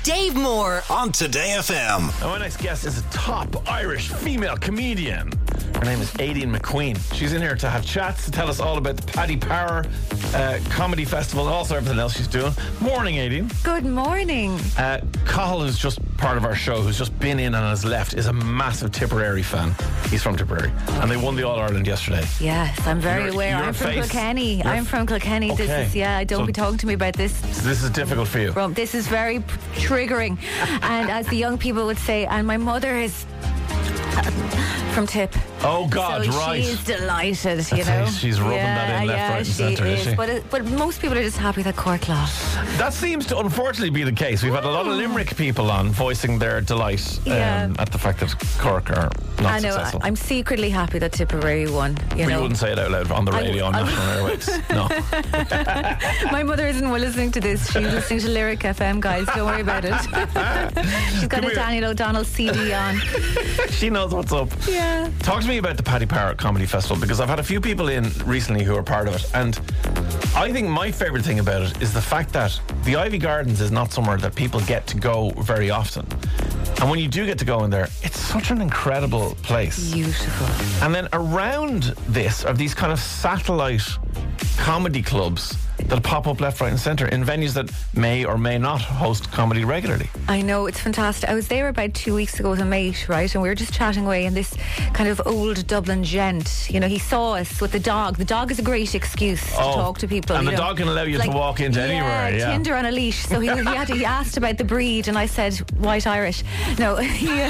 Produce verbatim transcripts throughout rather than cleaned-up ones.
Dave Moore on Today F M. Now, my next guest is a top Irish female comedian. Her name is Aideen McQueen. She's in here to have chats, to tell us all about the Paddy Power uh, Comedy Festival and also everything else she's doing. Morning, Aideen. Good morning. Uh, Cathal, who's just part of our show, who's just been in and has left, is a massive Tipperary fan. He's from Tipperary. And they won the All-Ireland yesterday. Yes, I'm very Your- aware. your I'm from face- Kilkenny. your I'm from Kilkenny. Okay. This is, yeah, don't So- be talking to me about this. So this is difficult for you. From, this is very p- triggering. And as the young people would say, and my mother is from Tip. Oh, God, so right. she's delighted, That's you how know. she's rubbing yeah, that in left, yeah, right and she centre, is is. she? But, it, but most people are just happy that Cork lost. That seems to unfortunately be the case. We've had a lot of Limerick people on voicing their delight um, Yeah. at the fact that Cork are not I know. successful. I, I'm secretly happy that Tipperary won. You But know. you wouldn't say it out loud on the I radio on w- national airwaves. No. My mother isn't listening to this. She's listening to Lyric F M, guys. Don't worry about it. She's got Come a here. Daniel O'Donnell C D on. She knows what's up. Yeah. Talk to me about the Paddy Power Comedy Festival, because I've had a few people in recently who are part of it, and I think my favourite thing about it is the fact that the Ivy Gardens is not somewhere that people get to go very often. And when you do get to go in there, it's such an incredible place. Beautiful. And then around this are these kind of satellite comedy clubs that pop up left, right and centre in venues that may or may not host comedy regularly. I know, it's fantastic. I was there about two weeks ago with a mate, right? And we were just chatting away, and this kind of old Dublin gent, you know, he saw us with the dog. The dog is a great excuse to Oh, talk to people. and you the know. dog can allow you to Like, walk into yeah, anywhere, yeah. Tinder on a leash. So he, he, had to, he asked about the breed, and I said, white Irish. No, he,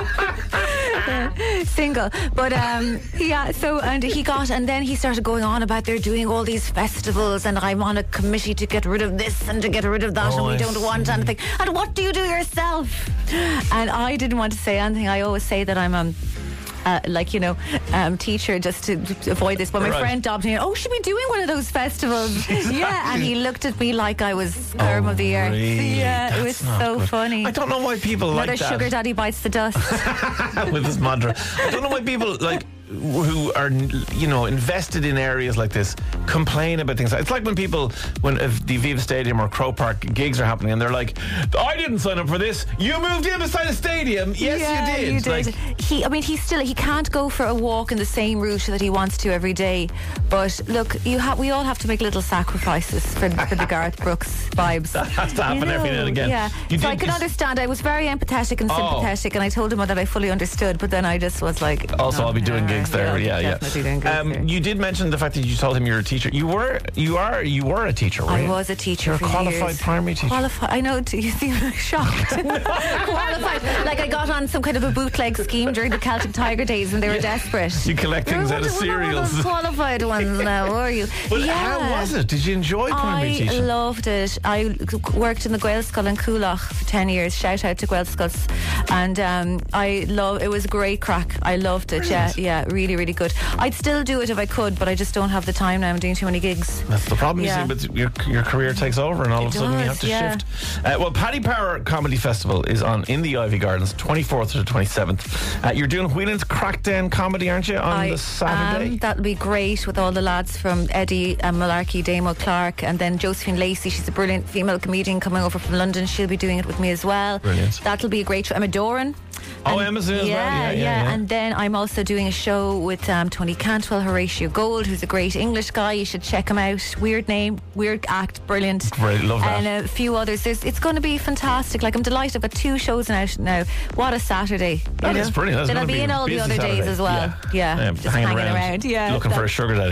uh, single. But um, yeah, so, and he got, and then he started going on about they're doing all these festivals, and I'm on a committee to get rid of this and to get rid of that, Oh, and we I don't want see. anything. And what do you do yourself? And I didn't want to say anything. I always say that I'm um, uh, like, you know, um, teacher just to, to avoid this. But my Right. friend dobbed me in, oh, should we be doing one of those festivals? Yeah, and he looked at me like I was sperm of the earth. Oh, Really? Yeah, it That's was not so good. funny. I don't know why people Another like that. sugar daddy bites the dust. With this mantra. I don't know why people like who are, you know, invested in areas like this complain about things. It's like when people, when if the Aviva Stadium or Crow Park gigs are happening and they're like, I didn't sign up for this. You moved in beside a stadium. Yes, yeah, you did. You did. Like, he, I mean, he still he can't go for a walk in the same route that he wants to every day. But look, you have we all have to make little sacrifices for, for the Garth Brooks vibes. that has to happen You every now know, and again. Yeah, You so did I can this- understand. I was very empathetic and Oh. sympathetic, and I told him that I fully understood. But then I just was like, Also, no, I'll be doing yeah, gigs there. I'll be Yeah, yeah. definitely doing gigs Um, there. you did mention the fact that you told him you're a teacher. You were, you are, you were a teacher, were I you? was a teacher You're a for qualified years. primary teacher. Qualified. I know. You seem shocked. Qualified. Like I got on some kind of a bootleg scheme during the Celtic Tiger days, and they were desperate. You collect You're things one out of one cereals. those qualified ones now, are you? But yeah. how was it? Did you enjoy primary I teaching? loved it. I worked in the Gaelscoil in Coolach for ten years. Shout out to Gaelscoils. And um, I love. It was great crack. I loved it. Brilliant. Yeah, yeah, really, really good. I'd still do it if I could, but I just don't have the time now. I'm doing too many gigs. That's the problem, Yeah. you see, but your, your career takes over and all It of a sudden you have does, to yeah. shift. Uh, well, Paddy Power Comedy Festival is on in the Ivy Gardens, twenty-fourth to the twenty-seventh. Uh, you're doing Whelan's Crackdown Comedy, aren't you, on I the Saturday? am. That'll be great with all the lads from Eddie and Malarkey, Damo Clark, and then Josephine Lacey. She's a brilliant female comedian coming over from London. She'll be doing it with me as well. Brilliant. That'll be a great show. Emma Doran. Oh, And- Emma's in as well. Yeah, yeah, yeah. And then I'm also doing a show with um, Tony Cantwell, Horatio Gold, who's a great English guy. You should check him out. Weird name, weird act, brilliant. Great, love that. And a few others. There's, it's going to be fantastic. Like, I'm delighted. I've got two shows out now. What a Saturday. That you is know? brilliant. That's Then I'll gonna be be in a all the busy other days Saturday. as well. Yeah. Yeah, Yeah, just hanging hanging around, around. Yeah, looking for a that- sugar daddy.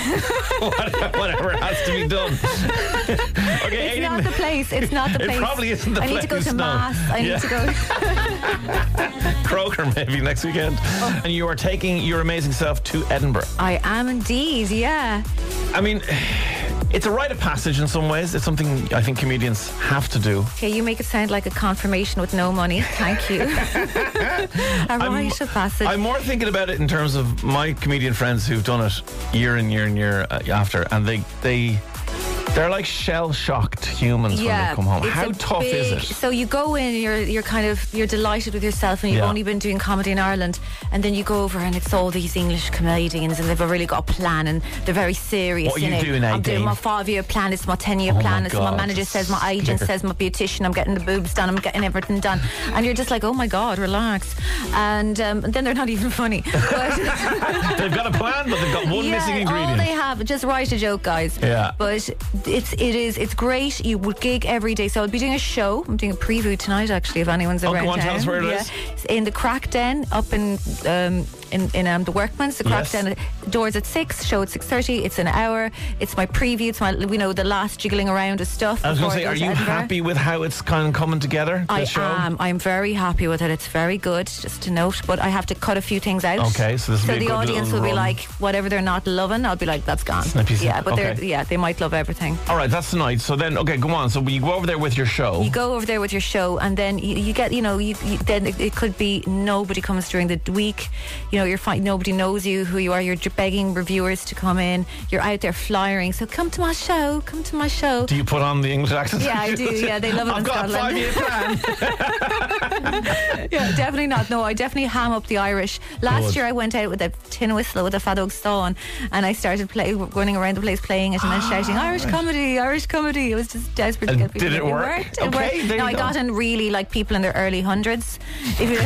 Whatever has to be done. Okay, It's Aidan- not the place. It's not the It place. probably isn't the I need to go place, to no. mass. I Yeah. need to go. Croker maybe next weekend. Oh. And you are taking your amazing self to Edinburgh. I am indeed. Yeah. I mean, it's a rite of passage in some ways. It's something I think comedians have to do. Okay, you make it sound like a confirmation with no money. Thank you. a rite of passage. I'm more thinking about it in terms of my comedian friends who've done it year and year and year uh, after, and they they They're like shell-shocked humans Yeah, when they come home. it's How a tough big- is it? So you go in, you're you're kind of you're delighted with yourself, and you've Yeah. only been doing comedy in Ireland, and then you go over and it's all these English comedians, and they've really got a plan, and they're very serious. What are in you it. doing, I'm doing Nadine? my five-year plan. It's my ten-year Oh plan. my It's my God. manager says, my agent says, my beautician. I'm getting the boobs done. I'm getting everything done, and you're just like, oh my God, relax. And, um, and then they're not even funny. But They've got a plan, but they've got one yeah, missing ingredient. all they have, just write a joke, guys. Yeah. But it's it is it's great. You would gig every day. So I'll be doing a show. I'm doing a preview tonight, actually, if anyone's Oh, go around on, town. tell us where it yeah. is. It's in the Crack Den up in um, in, in um, the Workman's. The Crack Yes. Den doors at six. Show at six thirty. It's an hour. It's my preview. It's my you know the last jiggling around of stuff. I was going before to say, go are to you Edinburgh. happy with how it's kind of coming together? I the show? am. I'm very happy with it. It's very good, just to note. But I have to cut a few things out. Okay, so this will so be a the good audience little will be run. like, whatever they're not loving, I'll be like, that's gone. Snippy snip. Yeah, but Okay. they're yeah, they might love everything. All right, that's tonight. So then, okay, go on. So you go over there with your show. You go over there with your show, and then you, you get, you know, you, you then it, it could be nobody comes during the week. You know, you're fine. Nobody knows you, who you are. You're begging reviewers to come in. You're out there flyering. So come to my show. Come to my show. Do you put on the English accent? Yeah, I do. Yeah, they love it I've in got Scotland. a five-year plan. Yeah, definitely not. No, I definitely ham up the Irish. Last Good. year I went out with a tin whistle with a Fadog Stone, and I started play, running around the place playing it and then shouting Irish comedy, Irish comedy. It was just desperate to And get people. did it work? worked. It Okay, worked. there No, you I go. got in really like people in their early hundreds. If you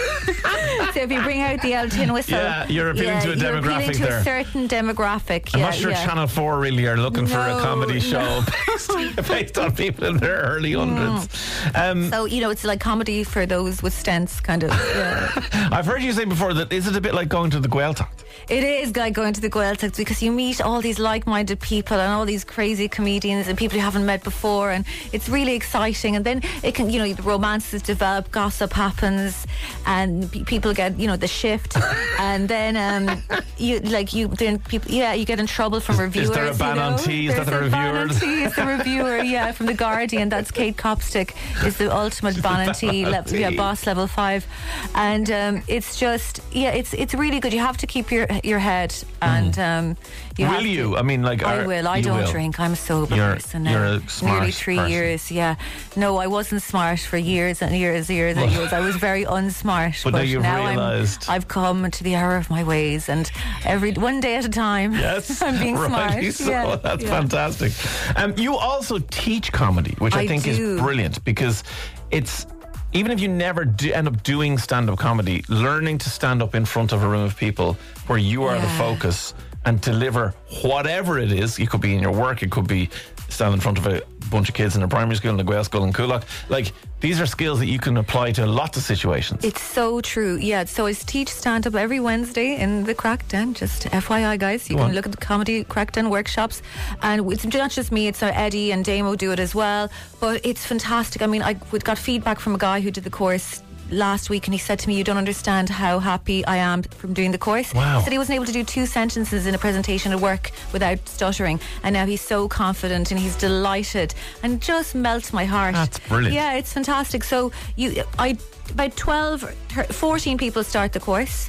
so if you bring out the old tin whistle, Yeah, you're appealing to a you're demographic appealing to there. a certain demographic. I'm yeah, not sure yeah. Channel four really are looking for a No, comedy no. show based, based on people in their early hundreds. Um, So you know, it's like comedy for those with stents, kind of. Yeah. I've heard you say before that is it a bit like going to the Gaeltacht? It is like going to the Gaeltacht, because you meet all these like-minded people and all these crazy comedians and people you haven't met before, and it's really exciting. And then it can, you know, the romances develop, gossip happens, and pe- people get, you know, the shift, and then um, you like you then people, yeah, you get in trouble from reviewers. there a ban you know? on tea? Is that There's the a ban on reviewer? tea is the reviewer, yeah, from the Guardian. That's Kate Copstick, is the ultimate ban on tea, ban on le- yeah, tea. boss level five, and um, it's just yeah, it's it's really good. You have to keep your your head, and um, you have Will to- you? I mean, like, I are- will. I you don't will. drink. I'm a sober You're- person you're now. a smart Nearly three person. years. Yeah. No, I wasn't smart for years and years, years and years. I was very unsmart. But now you've I'm- realised. I've come to the hour of my ways, and every one day at a time. Yes, I'm being rightly smart. So. Yeah, That's yeah. fantastic. Um, you also teach comedy, which I, I think do. is brilliant because it's. Even if you never do end up doing stand-up comedy, learning to stand up in front of a room of people where you are the Yeah. focus and deliver whatever it is, it could be in your work, it could be standing in front of a bunch of kids in a primary school in the Gael School in Coolock. Like, these are skills that you can apply to lots of situations. It's so true. Yeah. So I teach stand up every Wednesday in the Crack Den. Just F Y I, guys. You Go can on. look at the comedy Crack Den workshops, and it's not just me. It's uh, Eddie and Damo do it as well. But it's fantastic. I mean, I we got feedback from a guy who did the course last week, and he said to me, "You don't understand how happy I am from doing the course." Wow. He said he wasn't able to do two sentences in a presentation at work without stuttering, and now he's so confident and he's delighted, and just melts my heart. That's brilliant. Yeah, it's fantastic. So you, I, about twelve, thir- fourteen people start the course,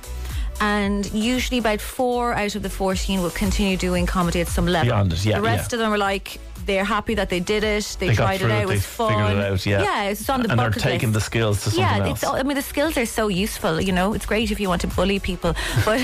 and usually about four out of the fourteen will continue doing comedy at some level. Beyond it, yeah, The rest yeah. of them are like, they're happy that they did it. They, They got tried it through out. it, It was they fun. figured it out, yeah. Yeah, it's on the and they're bucket taking the list. skills to something Yeah, else. it's. all- I mean, the skills are so useful. You know, it's great if you want to bully people, but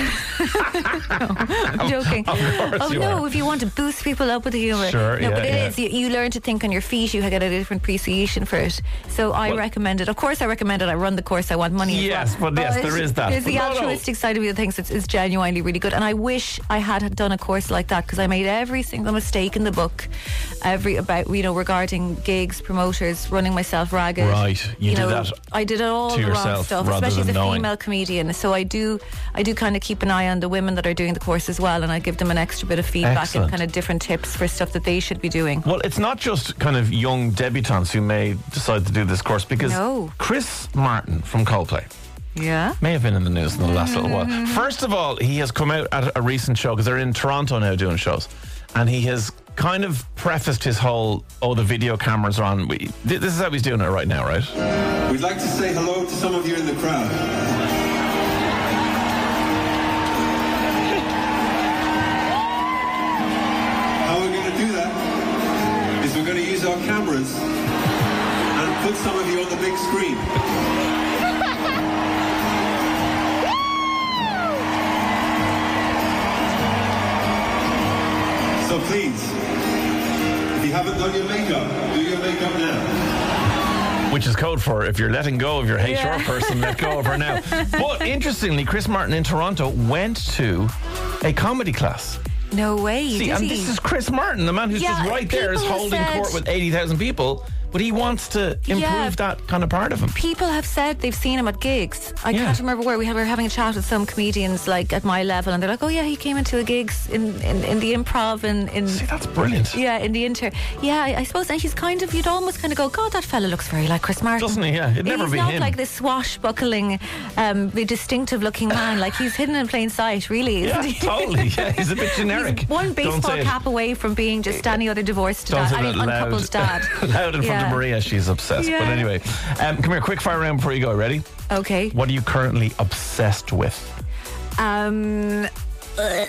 no, I'm joking. Of course oh you no, are. if you want to boost people up with humour, Sure, no, yeah, but it yeah. is. You, you learn to think on your feet. You get a different appreciation for it. So I Well- recommend it. Of course, I recommend it. I run the course. I want money. as Yes, well. but yes, there is that. There's the But no, no. altruistic side of me that thinks it's, it's genuinely really good, and I wish I had done a course like that, because I made every single mistake in the book, every about you know regarding gigs, promoters, running myself ragged. Right, you did know, that I did all to the wrong yourself stuff, rather especially as than a knowing. female comedian. So I do, I do kind of keep an eye on the women that are doing the course as well, and I give them an extra bit of feedback Excellent. and kind of different tips for stuff that they should be doing. Well, it's not just kind of young debutantes who may decide to do this course, because No. Chris Martin from Coldplay Yeah. may have been in the news in the last little while. First of all, he has come out at a recent show, because they're in Toronto now doing shows, and he has kind of prefaced his whole, oh, the video cameras are on. We, th- this is how he's doing it right now, right? We'd like to say hello to some of you in the crowd. How are we going to do that? cameras and put some of you on the big screen. So please, if you haven't done your makeup, do your makeup now. Which is code for if you're letting go of your H R Yeah. person, let go of her now. But interestingly, Chris Martin in Toronto went to a comedy class. No way. See, did and he? this is Chris Martin, the man who's Yeah, just right there, is people have holding said- court with eighty thousand people. But he wants to improve Yeah. that kind of part of him. People have said they've seen him at gigs. I Yeah. can't remember where we, had, we were having a chat with some comedians like at my level, and they're like, "Oh yeah, he came into a gigs in, in, in the Improv in, in See, that's brilliant. yeah in the Inter. Yeah, I, I suppose. And he's kind of you'd almost kind of go, God, that fella looks very like Chris Martin, Doesn't he? Yeah, it'd never he's be not him. like this swashbuckling, um, the distinctive looking man. Like he's hidden in plain sight, really. Yeah, Isn't he? totally. Yeah, he's a bit generic. He's one Don't baseball say it. cap away from being just any other divorced Don't dad, say any that loud. uncoupled dad. Loud in front Yeah. of Maria, she's obsessed. Yeah. But anyway, um, come here, quick fire round before you go. Ready? Okay. What are you currently obsessed with? Um, uh,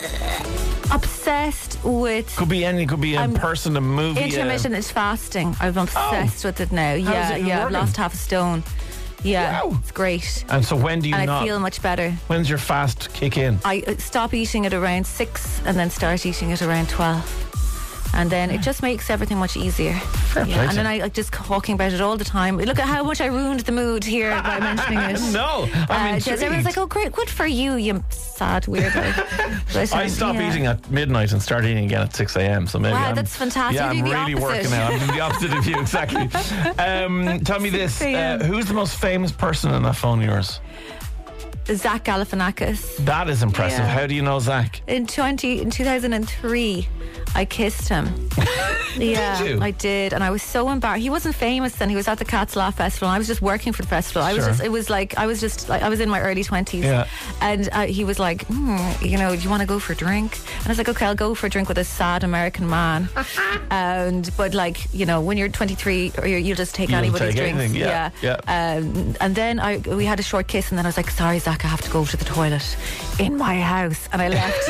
obsessed with Could be any. Could be a I'm- person, a movie. a- intermittent fasting. I'm obsessed with it now. How's Yeah, it been yeah. I've working? lost half a stone. Yeah, Wow. it's great. And so when do you And not? I feel much better. When's your fast kick in? I uh, stop eating at around six and then start eating at around twelve. And then it just makes everything much easier. Fair play Yeah, to and then you. I like just talking about it all the time. Look at how much I ruined the mood here by mentioning it. No, I'm Uh, just intrigued. everyone's like, "Oh, great, good for you, you sad weirdo." But, I um, stop yeah. eating at midnight and start eating again at six a.m. So maybe Wow, I'm, that's fantastic. Yeah, You're I'm doing the really opposite. working out. I'm doing the opposite of you, exactly. Um, tell me this: six a.m. uh, who's the most famous person in that phone of yours? Zach Galifianakis. That is impressive. Yeah. How do you know Zach? In twenty in two thousand and three, I kissed him. Yeah, Did you? I did, and I was so embarrassed. He wasn't famous then. He was at the Cats Laugh Festival, and I was just working for the festival. I was Sure. just, it was like, I was just like, I was in my early twenties, Yeah. and uh, he was like, hmm, you know, do you want to go for a drink? And I was like, okay, I'll go for a drink with a sad American man. and but like, you know, when you're twenty-three, or you're, you'll just take You'll anybody's take drinks. anything, yeah, yeah. Um, and then I we had a short kiss, and then I was like, sorry, Zach, I have to go to the toilet in my house, and I left.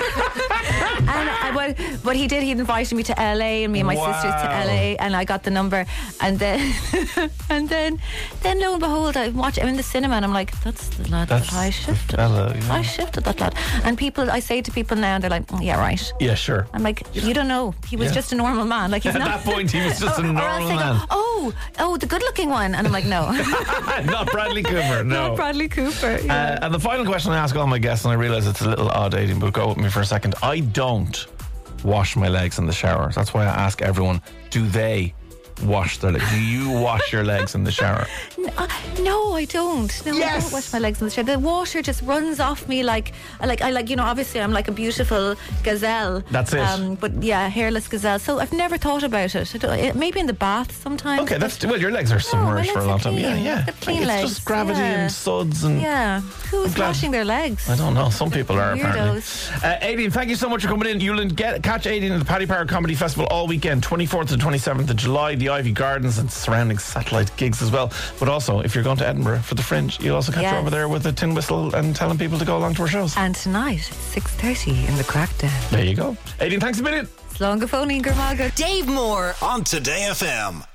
and I, but, but he did. He invited me to L A, and me and my Wow. sisters to L A, and I got the number, and then and then then lo and behold, I watch. I'm in the cinema, and I'm like, that's the lad That's that I the shifted. fella, yeah. I shifted that lad. And people, I say to people now, they're like, "Mm, yeah, right. Yeah, sure. I'm like, you don't know. He was Yeah. just a normal man. Like he's At not. that point, he was just a Or- or else normal they go, man. oh, oh, the good-looking one, and I'm like, no, Not Bradley Cooper. No. not Bradley Cooper. Uh, Yeah. and the final question I ask all my guests, and I realise it's a little odd, Aidan, but go with me for a second. I don't wash my legs in the shower. That's why I ask everyone, do they wash their legs? Do you wash your legs in the shower? Uh, no, I don't. No, I Yes. don't wash my legs in the shower. The water just runs off me like, I like, I like. You know, obviously, I'm like a beautiful gazelle. That's it. Um, but yeah, hairless gazelle. So I've never thought about it. I don't, it maybe in the bath sometimes. Okay, that's well. Your legs are my submerged for a legs long are time. Yeah, clean. yeah. They're clean it's legs, just gravity yeah. and suds and. Yeah. Who's glad- washing their legs? I don't know. Some people are apparently. Weirdos. Uh, Aidan, thank you so much for coming in. You'll get catch Aidan at the Paddy Power Comedy Festival all weekend, twenty-fourth to twenty-seventh of July, the Ivy Gardens and surrounding satellite gigs as well. But also, if you're going to Edinburgh for the Fringe, you'll also catch her Yes. over there with a tin whistle and telling people to go along to her shows. And tonight, six thirty in the Crackdown. There you go. Aidan, thanks a million. Slán go fónaí gur mágad. Dave Moore on Today F M.